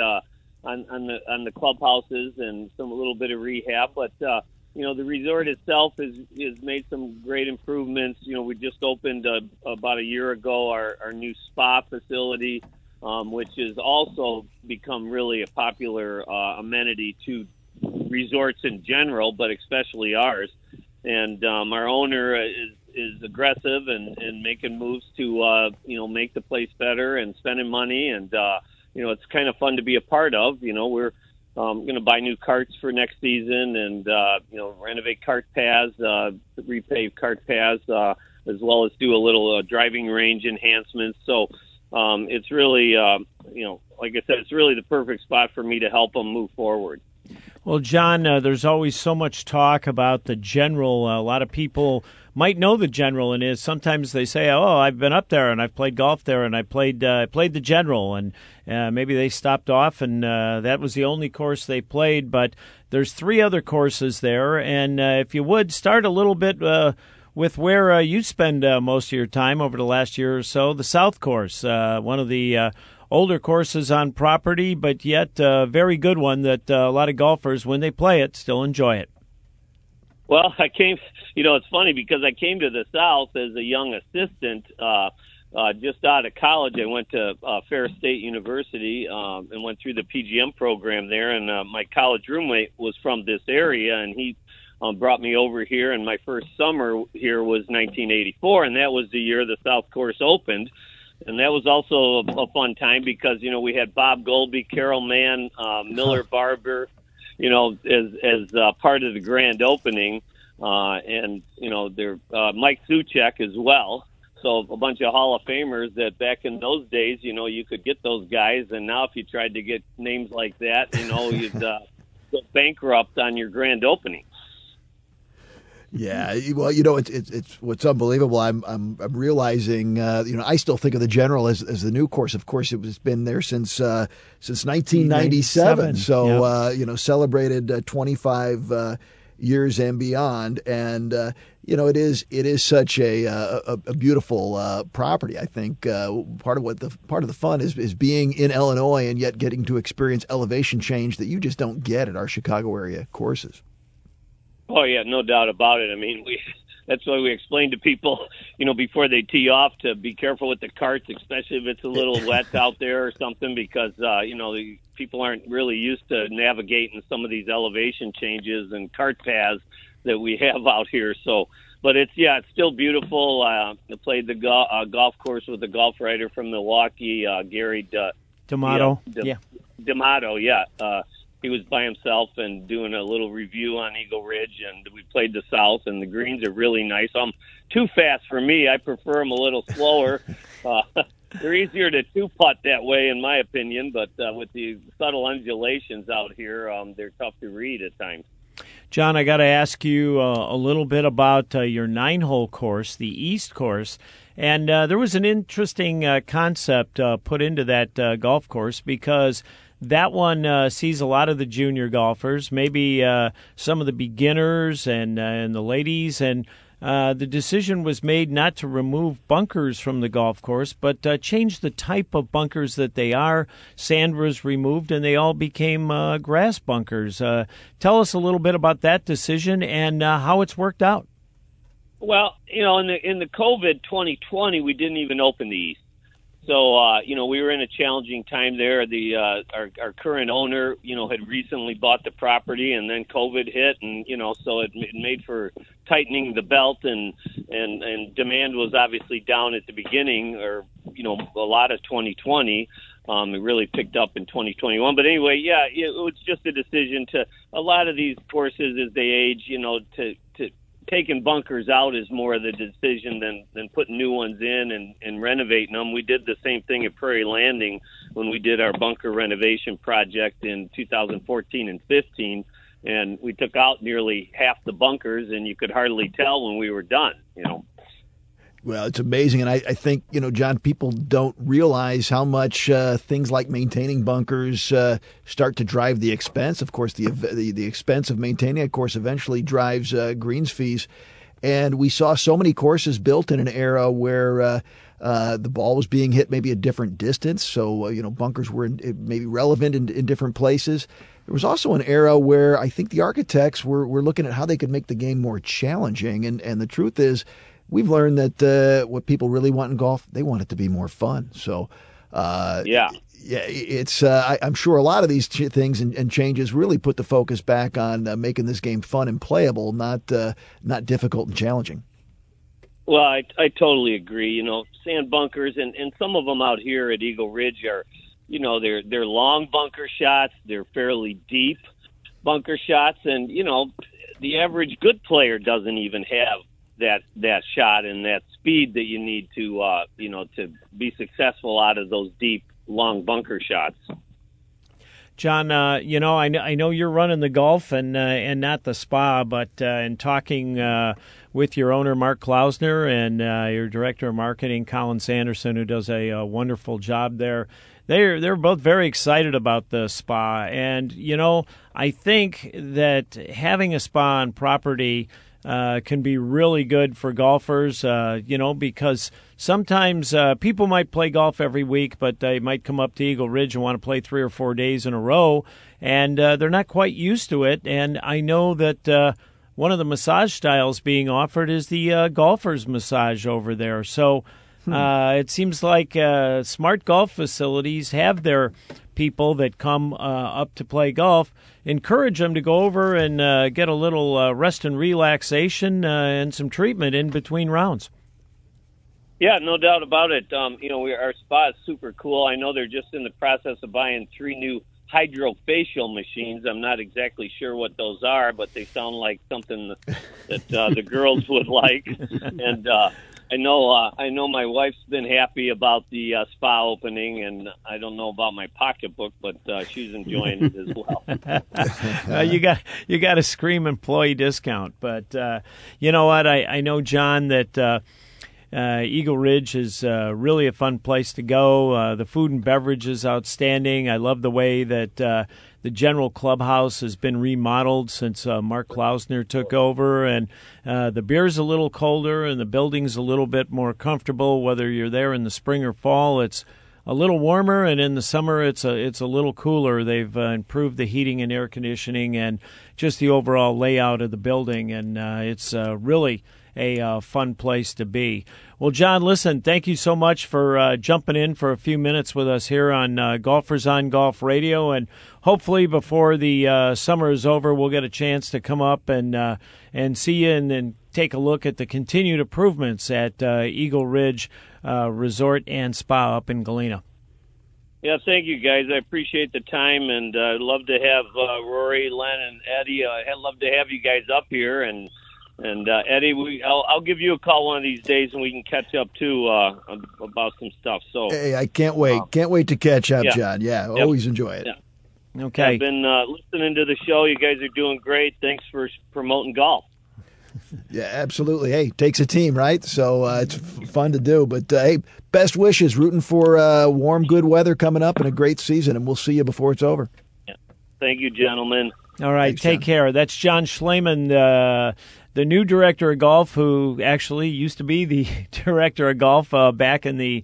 on the clubhouses and a little bit of rehab, but the resort itself has made some great improvements. We just opened about a year ago our new spa facility, which has also become really a popular amenity to resorts in general, but especially ours. And our owner is aggressive and making moves to make the place better and spending money, and it's kind of fun to be a part of. We're going to buy new carts for next season and renovate cart paths, repave cart paths, as well as do a little driving range enhancements. So it's really like I said, it's really the perfect spot for me to help them move forward. Well, John, there's always so much talk about the General. A lot of people might know the General, and sometimes they say, "Oh, I've been up there and I've played golf there, and I played the General," and maybe they stopped off, and that was the only course they played. But there's 3 other courses there, and if you would start a little bit with where you spend most of your time over the last year or so, the South Course, one of the older courses on property, but yet a very good one that a lot of golfers, when they play it, still enjoy it. Well, it's funny because I came to the South as a young assistant just out of college. I went to Ferris State University and went through the PGM program there, and my college roommate was from this area, and he brought me over here, and my first summer here was 1984, and that was the year the South Course opened. And that was also a fun time because, we had Bob Goldby, Carol Mann, Miller Barber, as part of the grand opening. And Mike Suchek as well. So a bunch of Hall of Famers that back in those days, you could get those guys. And now if you tried to get names like that, you'd go bankrupt on your grand opening. Yeah, well, it's what's unbelievable. I'm realizing, I still think of the General as the new course. Of course, it's been there since 1997. So, yep. Celebrated 25 years and beyond. And it is such a beautiful property. I think part of the fun is being in Illinois and yet getting to experience elevation change that you just don't get at our Chicago area courses. Oh yeah, no doubt about it. I mean, that's why we explain to people, before they tee off, to be careful with the carts, especially if it's a little wet out there or something, because the people aren't really used to navigating some of these elevation changes and cart paths that we have out here. So, but it's still beautiful. I played the golf course with a golf writer from Milwaukee, Gary D'Amato. D'Amato, yeah. He was by himself and doing a little review on Eagle Ridge, and we played the South, and the greens are really nice. Too fast for me. I prefer them a little slower. They're easier to two-putt that way, in my opinion, but with the subtle undulations out here, they're tough to read at times. John, I got to ask you a little bit about your 9-hole course, the East course. And there was an interesting concept put into that golf course, because that one sees a lot of the junior golfers, maybe some of the beginners and the ladies. And the decision was made not to remove bunkers from the golf course, but change the type of bunkers that they are. Sand was removed, and they all became grass bunkers. Tell us a little bit about that decision and how it's worked out. Well, in the COVID 2020, we didn't even open the East. So, we were in a challenging time there. Our current owner, had recently bought the property, and then COVID hit, and, so it made for tightening the belt, and demand was obviously down at the beginning, or, a lot of 2020. It really picked up in 2021. But anyway, it was just a decision to, a lot of these courses as they age, to taking bunkers out is more of the decision than putting new ones in and renovating them. We did the same thing at Prairie Landing when we did our bunker renovation project in 2014 and 15, and we took out nearly half the bunkers, and you could hardly tell when we were done, Well, it's amazing, and I think, John, people don't realize how much things like maintaining bunkers start to drive the expense. Of course, the expense of maintaining a course eventually drives greens fees. And we saw so many courses built in an era where the ball was being hit maybe a different distance, so bunkers were maybe relevant in different places. There was also an era where I think the architects were looking at how they could make the game more challenging, and the truth is, we've learned that what people really want in golf, they want it to be more fun. So, it's I'm sure a lot of these things and changes really put the focus back on making this game fun and playable, not difficult and challenging. Well, I totally agree. Sand bunkers and some of them out here at Eagle Ridge are, they're long bunker shots. They're fairly deep bunker shots, and the average good player doesn't even have that shot and that speed that you need to to be successful out of those deep, long bunker shots. John, I know you're running the golf and not the spa, but in talking with your owner, Mark Klausner, and your director of marketing, Colin Sanderson, who does a wonderful job there, they're both very excited about the spa. And, I think that having a spa on property can be really good for golfers, because sometimes people might play golf every week, but they might come up to Eagle Ridge and want to play 3 or 4 days in a row, and they're not quite used to it. And I know that one of the massage styles being offered is the golfer's massage over there. So it seems like smart golf facilities have their people that come up to play golf, encourage them to go over and get a little rest and relaxation and some treatment in between rounds. Yeah, no doubt about it. Our spa is super cool. I know they're just in the process of buying 3 new hydrofacial machines. I'm not exactly sure what those are, but they sound like something that the girls would like. And I know my wife's been happy about the spa opening, and I don't know about my pocketbook, but she's enjoying it as well. You got a Scream employee discount, but you know what? I know, John, that Eagle Ridge is really a fun place to go. The food and beverage is outstanding. I love the way that the general clubhouse has been remodeled since Mark Klausner took over, and the beer's a little colder and the building's a little bit more comfortable. Whether you're there in the spring or fall, it's a little warmer, and in the summer it's a little cooler. They've improved the heating and air conditioning and just the overall layout of the building, and it's really a fun place to be. Well, John, listen, thank you so much for jumping in for a few minutes with us here on Golfers on Golf Radio, and hopefully before the summer is over, we'll get a chance to come up and see you and take a look at the continued improvements at Eagle Ridge Resort and Spa up in Galena. Yeah, thank you, guys. I appreciate the time, and I'd love to have Rory, Len, and Eddie. I'd love to have you guys up here, and Eddie, I'll give you a call one of these days, and we can catch up too about some stuff. So, hey, I can't wait. Can't wait to catch up, John. Yeah, always enjoy it. Yeah. Okay. I've been listening to the show. You guys are doing great. Thanks for promoting golf. Yeah, absolutely. Hey, takes a team, right? So it's fun to do. But, hey, best wishes. Rooting for warm, good weather coming up and a great season, and we'll see you before it's over. Yeah. Thank you, gentlemen. All right, Thanks, take John. care. That's John Schleman, the new director of golf, who actually used to be the director of golf back in the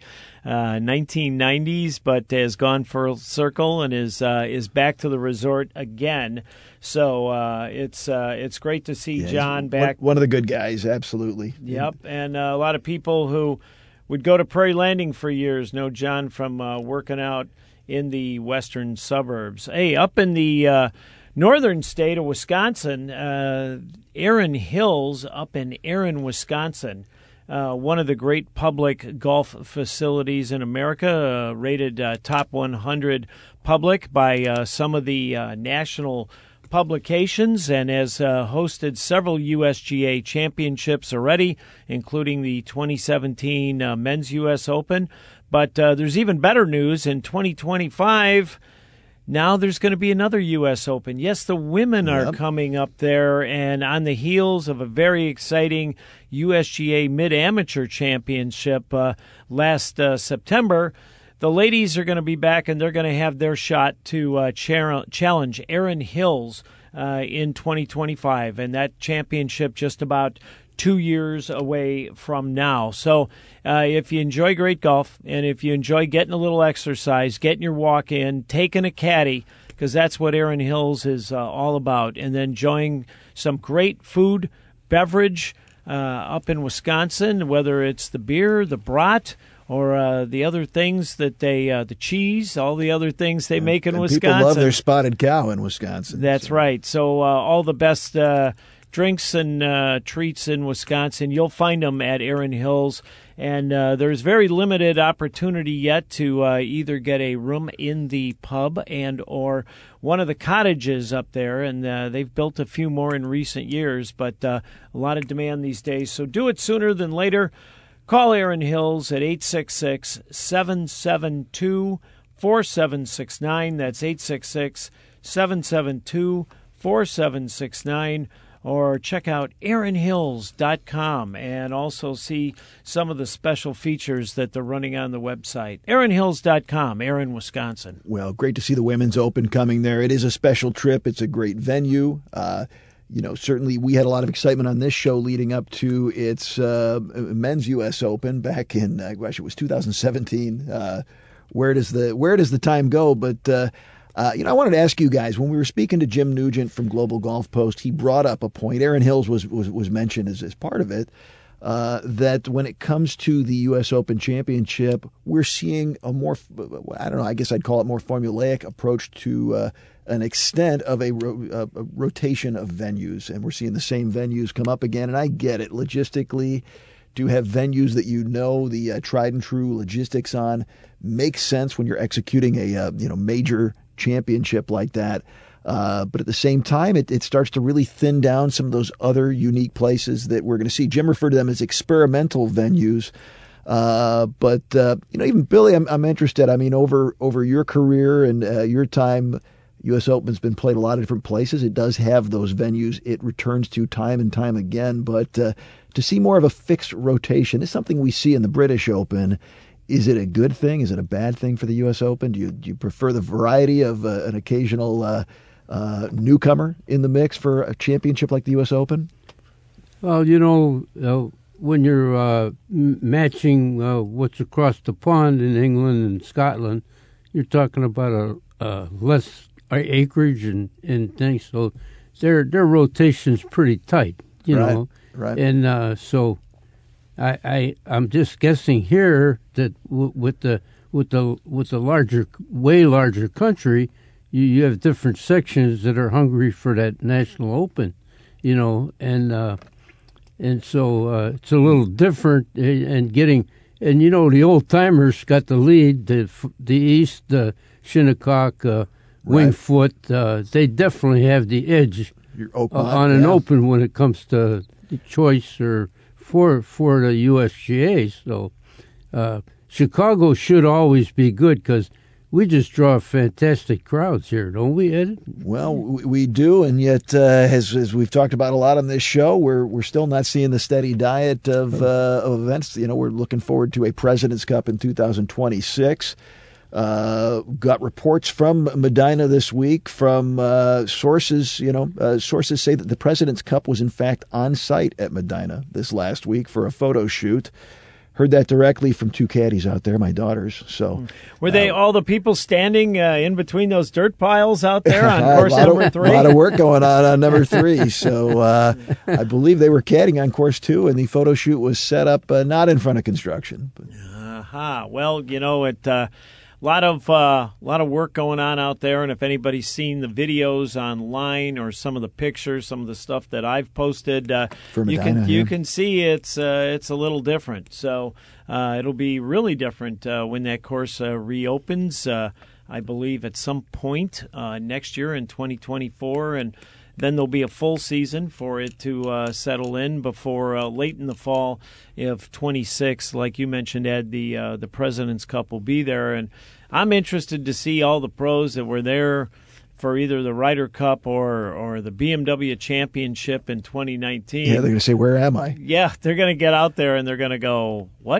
1990s, but has gone full circle and is back to the resort again. So it's great to see John back. One of the good guys, absolutely. Yep, and a lot of people who would go to Prairie Landing for years know John from working out in the western suburbs. Hey, up in the northern state of Wisconsin, Erin Hills up in Erin, Wisconsin, one of the great public golf facilities in America, rated top 100 public by some of the national publications, and has hosted several USGA championships already, including the 2017 Men's U.S. Open. But there's even better news. In 2025, now there's going to be another U.S. Open. Yes, the women are coming up there, and on the heels of a very exciting USGA Mid-Amateur Championship last September, the ladies are going to be back, and they're going to have their shot to challenge Erin Hills in 2025, and that championship just about 2 years away from now. So if you enjoy great golf, and if you enjoy getting a little exercise, getting your walk in, taking a caddy, because that's what Erin Hills is all about, and then enjoying some great food, beverage up in Wisconsin, whether it's the beer, the brat, or the other things that they, the cheese, all the other things they make in Wisconsin. People love their spotted cow in Wisconsin. That's right. So all the best drinks and treats in Wisconsin, you'll find them at Erin Hills. And there's very limited opportunity yet to either get a room in the pub and or one of the cottages up there. And they've built a few more in recent years, but a lot of demand these days. So do it sooner than later. Call Erin Hills at 866-772-4769. That's 866-772-4769. Or check out erinhills.com and also see some of the special features that they're running on the website. erinhills.com, Erin, Wisconsin. Well, great to see the Women's Open coming there. It is a special trip. It's a great venue. Certainly we had a lot of excitement on this show leading up to its Men's U.S. Open back in, it was 2017. Where does the time go? But I wanted to ask you guys, when we were speaking to Jim Nugent from Global Golf Post, he brought up a point. Erin Hills was mentioned as part of it. That when it comes to the U.S. Open Championship, we're seeing a more, I guess I'd call it more formulaic approach to an extent of a rotation of venues. And we're seeing the same venues come up again. And I get it. Logistically, to have venues that the tried and true logistics on makes sense when you're executing a major championship like that. But at the same time, it starts to really thin down some of those other unique places that we're going to see. Jim referred to them as experimental venues. But even Billy, I'm interested. I mean, over your career and your time, U.S. Open's been played a lot of different places. It does have those venues it returns to time and time again. But to see more of a fixed rotation is something we see in the British Open. Is it a good thing? Is it a bad thing for the U.S. Open? Do you prefer the variety of an occasional newcomer in the mix for a championship like the U.S. Open? Well, when you're matching what's across the pond in England and Scotland, you're talking about a less acreage and things, so their rotation's pretty tight. You know, Right. And so I'm just guessing here that with the way larger country, you have different sections that are hungry for that National Open, and so it's a little different and getting. And the old timers got the lead. The East, the Shinnecock, Winged Foot, they definitely have the edge on an Open when it comes to the choice or for the USGA. So Chicago should always be good because we just draw fantastic crowds here, don't we, Ed? Well, we do, and yet, as we've talked about a lot on this show, we're still not seeing the steady diet of events. We're looking forward to a President's Cup in 2026. Got reports from Medina this week from sources. Sources say that the President's Cup was in fact on site at Medina this last week for a photo shoot. Heard that directly from two caddies out there, my daughters. So, were they all the people standing in between those dirt piles out there on course number 3? A lot of work going on number 3. So I believe they were caddying on course 2, and the photo shoot was set up not in front of construction. Well, a lot of work going on out there, and if anybody's seen the videos online or some of the pictures, some of the stuff that I've posted, you can see it's a little different. So it'll be really different when that course reopens. I believe at some point next year in 2024, and then there'll be a full season for it to settle in before late in the fall of 26. Like you mentioned, Ed, the President's Cup will be there, and I'm interested to see all the pros that were there for either the Ryder Cup or the BMW Championship in 2019. Yeah, they're going to say, "Where am I?" Yeah, they're going to get out there and they're going to go, "What?"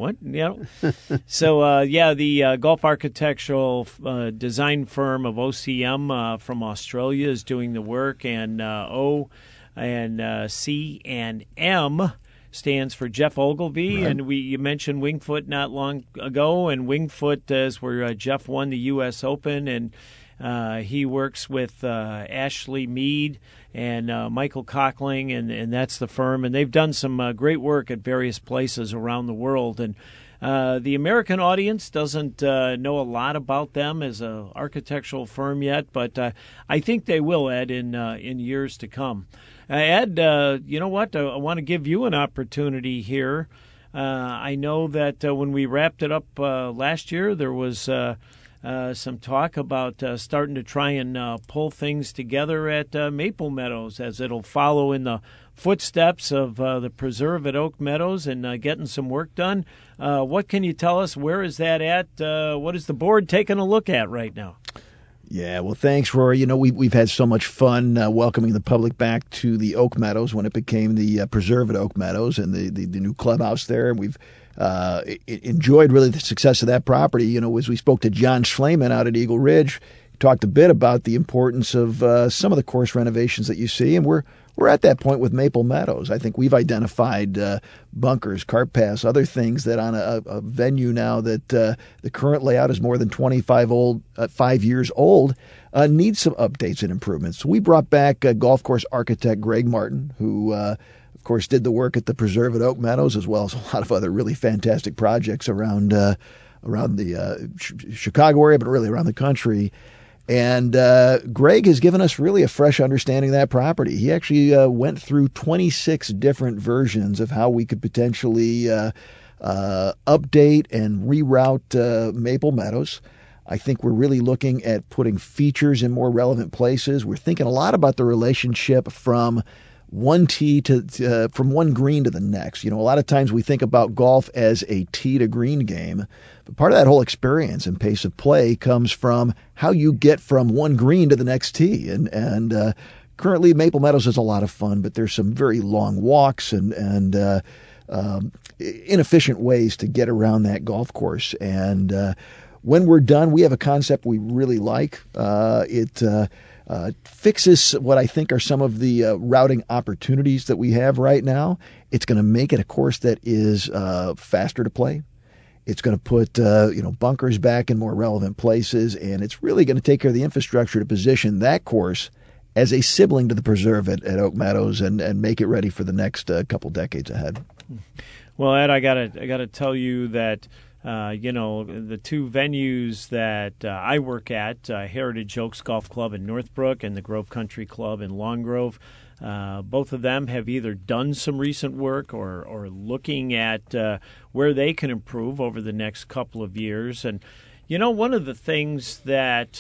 So, the Golf Architectural Design firm of OCM from Australia is doing the work, and O and C and M stands for Jeff Ogilvy, right. And you mentioned Winged Foot not long ago, and Winged Foot is where Jeff won the U.S. Open, and he works with Ashley Mead and Michael Cockling, and that's the firm. And they've done some great work at various places around the world. And the American audience doesn't know a lot about them as an architectural firm yet, but I think they will, Ed, in years to come. Ed, you know what? I want to give you an opportunity here. I know that when we wrapped it up last year, there was some talk about starting to try and pull things together at Maple Meadows, as it'll follow in the footsteps of the preserve at Oak Meadows and getting some work done. What can you tell us? Where is that at? What is the board taking a look at right now? Yeah, well, thanks, Rory. We've had so much fun welcoming the public back to the Oak Meadows when it became the Preserve at Oak Meadows and the new clubhouse there. And we've enjoyed really the success of that property. As we spoke to John Schleman out at Eagle Ridge, he talked a bit about the importance of some of the course renovations that you see, and we're at that point with Maple Meadows. I think we've identified bunkers, cart paths, other things that on a venue now that the current layout is more than 5 years old, needs some updates and improvements. So we brought back golf course architect Greg Martin, who, of course, did the work at the Preserve at Oak Meadows, as well as a lot of other really fantastic projects around the Chicago area, but really around the country. And Greg has given us really a fresh understanding of that property. He actually went through 26 different versions of how we could potentially update and reroute Maple Meadows. I think we're really looking at putting features in more relevant places. We're thinking a lot about the relationship from one tee to from one green to the next. A lot of times we think about golf as a tee to green game, but part of that whole experience and pace of play comes from how you get from one green to the next tee. And currently Maple Meadows is a lot of fun, but there's some very long walks and inefficient ways to get around that golf course. And when we're done, we have a concept we really like. It fixes what I think are some of the routing opportunities that we have right now. It's going to make it a course that is faster to play. It's going to put bunkers back in more relevant places, and it's really going to take care of the infrastructure to position that course as a sibling to the preserve at Oak Meadows and make it ready for the next couple decades ahead. Well, Ed, I gotta tell you that the two venues that I work at, Heritage Oaks Golf Club in Northbrook and the Grove Country Club in Long Grove, both of them have either done some recent work or looking at where they can improve over the next couple of years. And one of the things that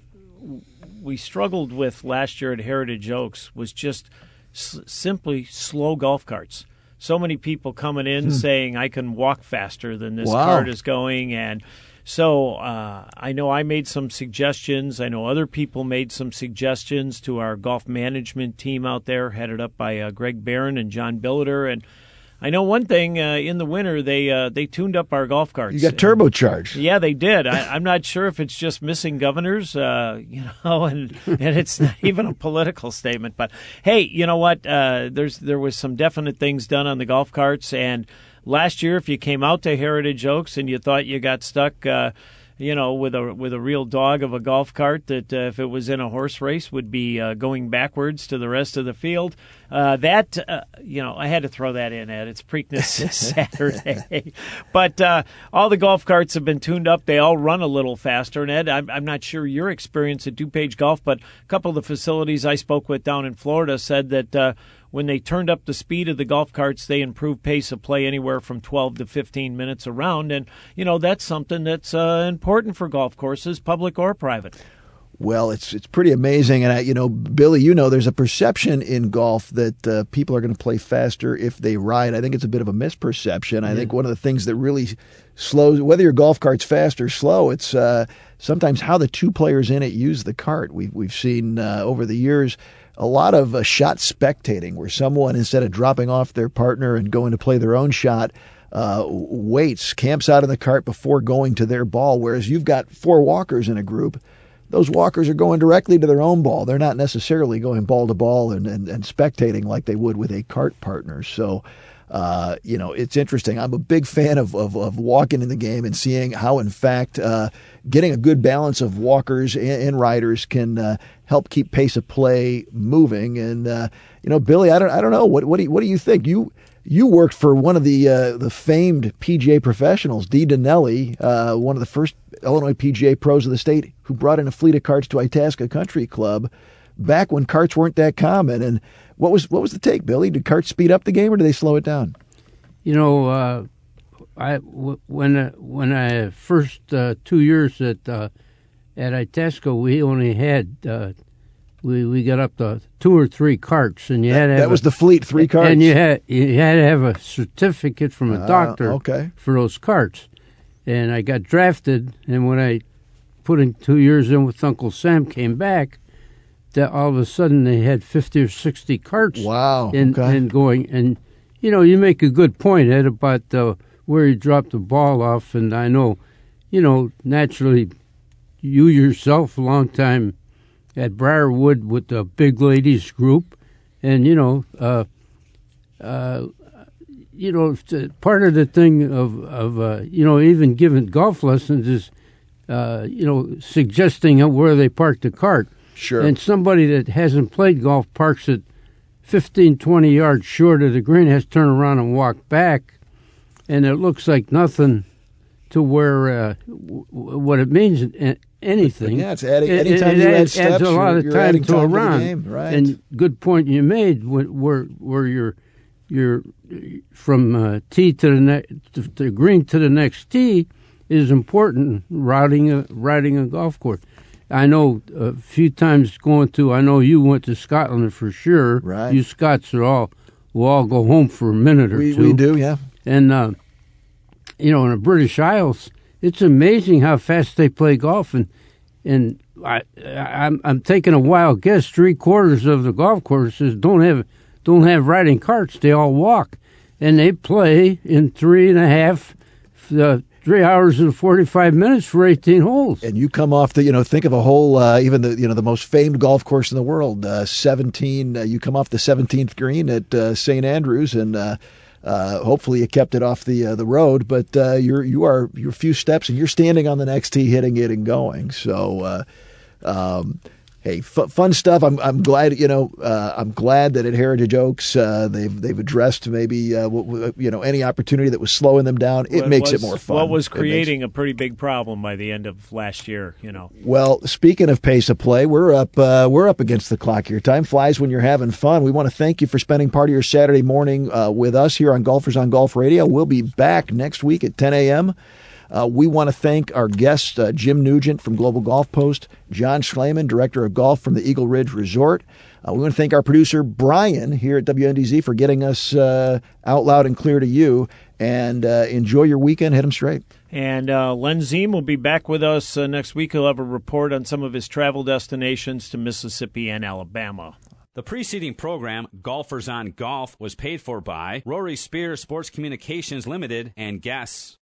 we struggled with last year at Heritage Oaks was just simply slow golf carts. So many people coming in saying, I can walk faster than this cart is going. And so I know I made some suggestions. I know other people made some suggestions to our golf management team out there, headed up by Greg Barron and John Billiter. And I know one thing, in the winter, they tuned up our golf carts. You got turbocharged. Yeah, they did. I'm not sure if it's just missing governors, and it's not even a political statement. But, hey, you know what? There was some definite things done on the golf carts. And last year, if you came out to Heritage Oaks and you thought you got stuck with a real dog of a golf cart that if it was in a horse race would be going backwards to the rest of the field. I had to throw that in, Ed. It's Preakness Saturday. But all the golf carts have been tuned up. They all run a little faster. And, Ed, I'm not sure your experience at DuPage Golf, but a couple of the facilities I spoke with down in Florida said that when they turned up the speed of the golf carts, they improved pace of play anywhere from 12 to 15 minutes a round. And, that's something that's important for golf courses, public or private. Well, it's pretty amazing. And, Billy, there's a perception in golf that people are going to play faster if they ride. I think it's a bit of a misperception. I think one of the things that really slows, whether your golf cart's fast or slow, it's sometimes how the two players in it use the cart. We've seen over the years a lot of shot spectating where someone, instead of dropping off their partner and going to play their own shot, camps out in the cart before going to their ball, whereas you've got four walkers in a group. Those walkers are going directly to their own ball. They're not necessarily going ball to ball and spectating like they would with a cart partner. So, it's interesting. I'm a big fan of walking in the game and seeing how, in fact, getting a good balance of walkers and riders can help keep pace of play moving. And, Billy, I don't know. What do you think? You worked for one of the famed PGA professionals, Dee Donnelly, one of the first Illinois PGA pros of the state, who brought in a fleet of carts to Itasca Country Club back when carts weren't that common. And what was the take, Billy? Did carts speed up the game or did they slow it down? When I first 2 years at Itasca, we only had. We got up to 2 or 3 carts, and you had to have that was the fleet, 3 carts, and you had to have a certificate from a doctor for those carts. And I got drafted, and when I put in 2 years in with Uncle Sam, came back, that all of a sudden they had 50 or 60 carts. Wow! And going, and you make a good point, Ed, about where you dropped the ball off, and I know, naturally, you yourself, a long time at Briarwood with the big ladies group, and part of the thing of even giving golf lessons is suggesting where they park the cart. Sure. And somebody that hasn't played golf parks it 15, 20 yards short of the green has to turn around and walk back, and it looks like nothing to where what it means anything. Yeah, it's adding. Anytime you add steps, adds a lot of time to a round. Game, right. And good point you made. Where you're from tee to the green to the next tee is important. Riding a golf course. I know a few times going to. I know you went to Scotland for sure. Right. You Scots will all go home for a minute or two. We do, yeah. And in the British Isles, it's amazing how fast they play golf, and I'm taking a wild guess. 3/4 of the golf courses don't have riding carts; they all walk, and they play in 3 hours and 45 minutes for 18 holes. And you come off think of a hole, even the most famed golf course in the world, 17. You come off the 17th green at St. Andrews, and hopefully you kept it off the road, but you're a few steps and you're standing on the next tee, hitting it and going. So, Hey, fun stuff. I'm glad, I'm glad that at Heritage Oaks they've addressed maybe any opportunity that was slowing them down. It makes it more fun. What was creating a pretty big problem by the end of last year, Well, speaking of pace of play, we're up against the clock here. Time flies when you're having fun. We want to thank you for spending part of your Saturday morning with us here on Golfers on Golf Radio. We'll be back next week at 10 a.m. We want to thank our guests, Jim Nugent from Global Golf Post, John Schleman, Director of Golf from the Eagle Ridge Resort. We want to thank our producer, Brian, here at WNDZ for getting us out loud and clear to you. And enjoy your weekend. Hit them straight. And Len Ziem will be back with us next week. He'll have a report on some of his travel destinations to Mississippi and Alabama. The preceding program, Golfers on Golf, was paid for by Rory Spears Sports Communications Limited and guests.